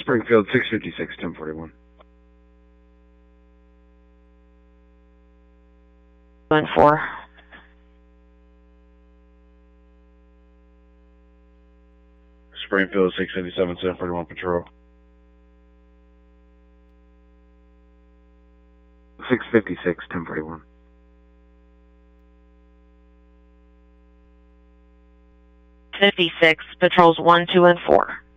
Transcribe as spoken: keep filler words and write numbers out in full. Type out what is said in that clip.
Springfield, six fifty-six, ten forty-one. One four. Springfield, six fifty-seven, ten forty-one patrol. six fifty-six, ten forty-one. fifty-six, patrols one, two, and four.